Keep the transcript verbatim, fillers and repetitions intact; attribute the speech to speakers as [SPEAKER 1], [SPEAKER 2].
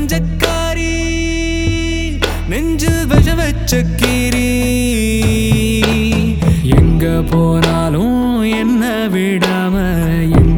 [SPEAKER 1] மஞ்சக்காரி நெஞ்சில் விஷ வச்ச கீரி எங்க போனாலும் என்ன விடாம